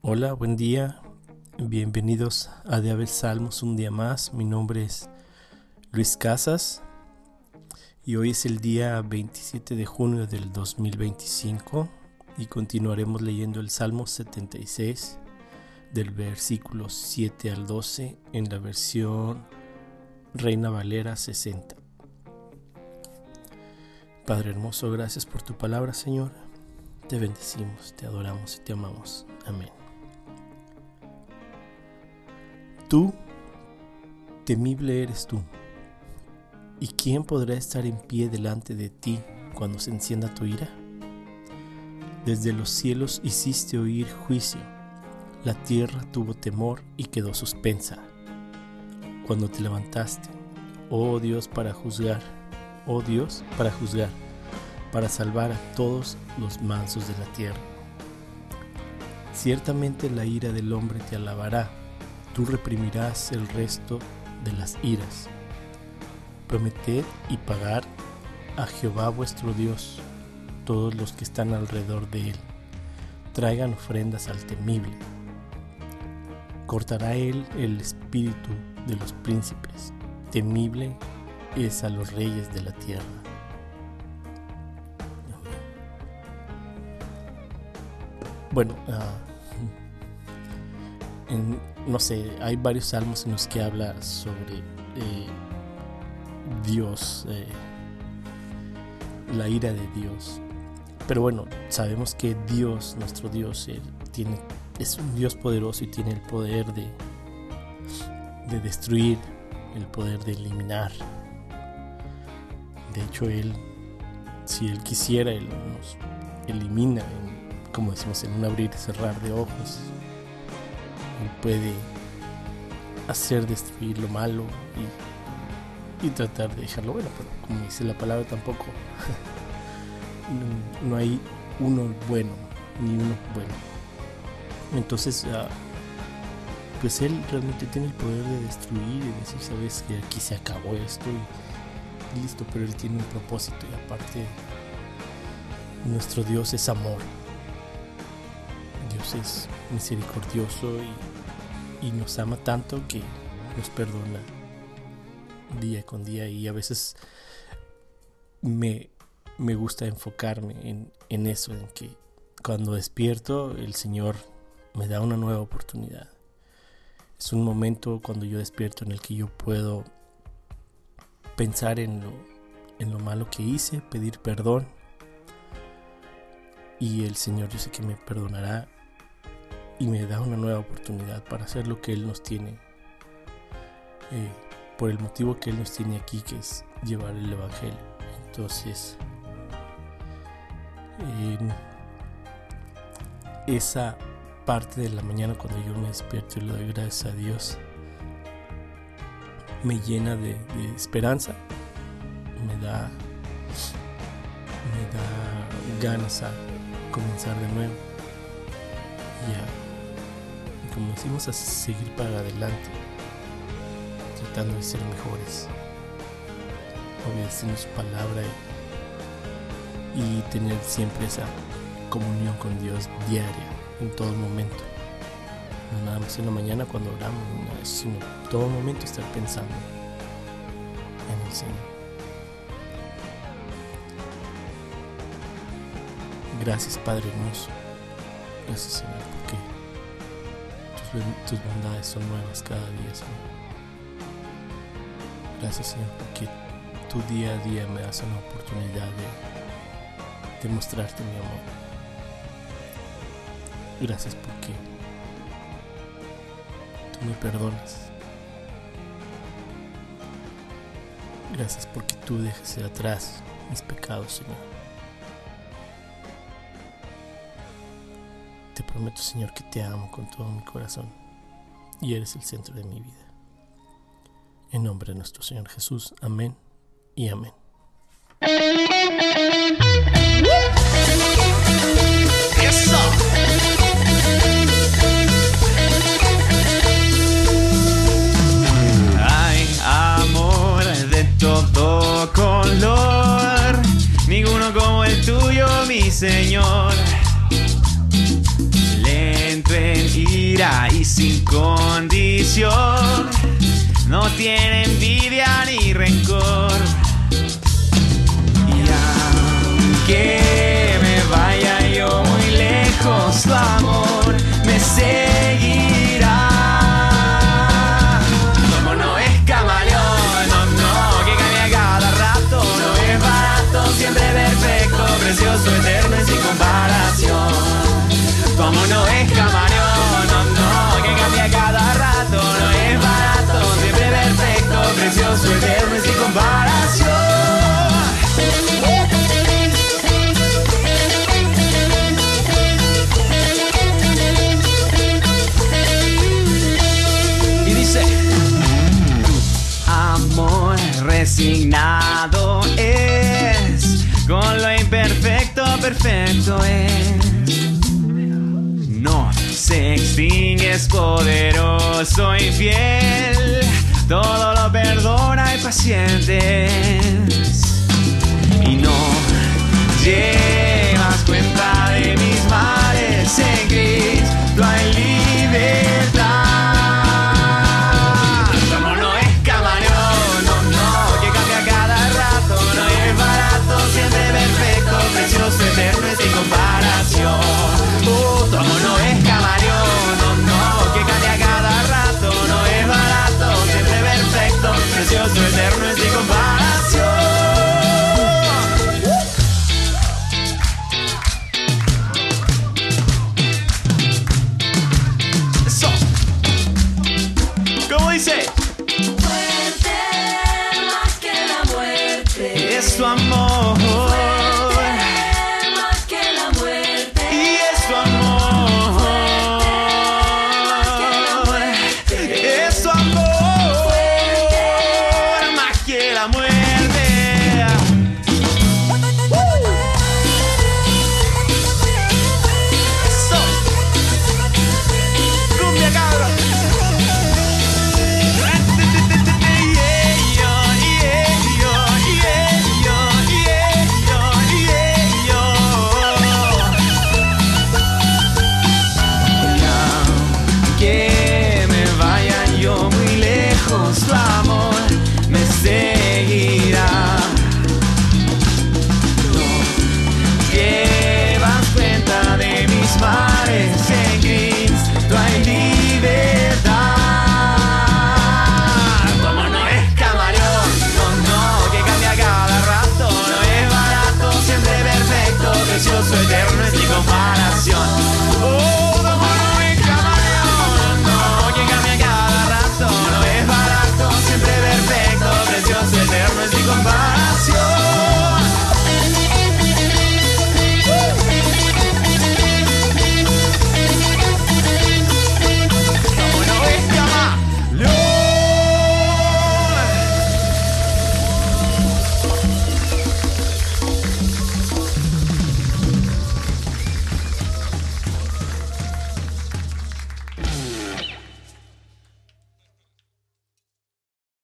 Hola, buen día. Bienvenidos a De Haber Salmos un día más. Mi nombre es Luis Casas y hoy es el día 27 de junio del 2025 y continuaremos leyendo el Salmo 76 del versículo 7 al 12 en la versión Reina Valera 60. Padre hermoso, gracias por tu palabra, Señor. Te bendecimos, te adoramos y te amamos. Amén. Tú, temible eres tú, ¿y quién podrá estar en pie delante de ti cuando se encienda tu ira? Desde los cielos hiciste oír juicio, la tierra tuvo temor y quedó suspensa. Cuando te levantaste, oh Dios, para juzgar, para salvar a todos los mansos de la tierra. Ciertamente la ira del hombre te alabará. Tú reprimirás el resto de las iras. Prometed y pagad a Jehová vuestro Dios, todos los que están alrededor de él. Traigan ofrendas al temible. Cortará él el espíritu de los príncipes. Temible es a los reyes de la tierra. Bueno, no sé, hay varios salmos en los que habla sobre Dios, la ira de Dios. Pero bueno, sabemos que Dios, nuestro Dios, es un Dios poderoso y tiene el poder de destruir, el poder de eliminar. De hecho, si Él quisiera, Él nos elimina, como decimos, en un abrir y cerrar de ojos. Él puede hacer destruir lo malo y tratar de dejarlo bueno, pero como dice la palabra, tampoco no hay uno bueno, ni uno bueno. Entonces, pues Él realmente tiene el poder de destruir y decir, sabes que aquí se acabó esto y listo, pero Él tiene un propósito y aparte nuestro Dios es amor. Dios es misericordioso y nos ama tanto que nos perdona día con día, y a veces me gusta enfocarme en eso, en que cuando despierto el Señor me da una nueva oportunidad. Es un momento cuando yo despierto en el que yo puedo pensar en lo malo que hice, pedir perdón, y el Señor, yo sé que me perdonará y me da una nueva oportunidad para hacer lo que Él nos tiene, por el motivo que Él nos tiene aquí, que es llevar el Evangelio. Entonces, esa parte de la mañana cuando yo me despierto y le doy gracias a Dios, me llena de esperanza, me da ganas a comenzar de nuevo y como decimos, a seguir para adelante, tratando de ser mejores, obedeciendo su palabra y tener siempre esa comunión con Dios diaria, en todo momento. No nada más en la mañana cuando oramos, sino en todo momento estar pensando en el Señor. Gracias, Padre hermoso. Gracias, Señor, porque tus bondades son nuevas cada día, Señor. Gracias, Señor, porque tú día a día me das una oportunidad de mostrarte mi amor. Gracias porque tú me perdonas. Gracias porque tú dejas de atrás mis pecados, Señor. Te prometo, Señor, que te amo con todo mi corazón y eres el centro de mi vida. En nombre de nuestro Señor Jesús, amén y amén. Eso. Hay amor de todo color, ninguno como el tuyo, mi Señor. Lento en seguirá y sin condición. No tiene envidia ni rencor. Y aunque me vaya yo muy lejos, tu amor me seguirá. Como no es camaleón, no, que cambia cada rato. No es barato, siempre perfecto, precioso, eterno y sin comparación. Como no es camaleón, no, que cambia cada rato. No es barato, siempre perfecto, precioso, eterno y sin comparación. Amor resignado es, con lo imperfecto perfecto es. No se extingue, es poderoso y fiel, todo lo perdona y paciente es. Y no llevas cuenta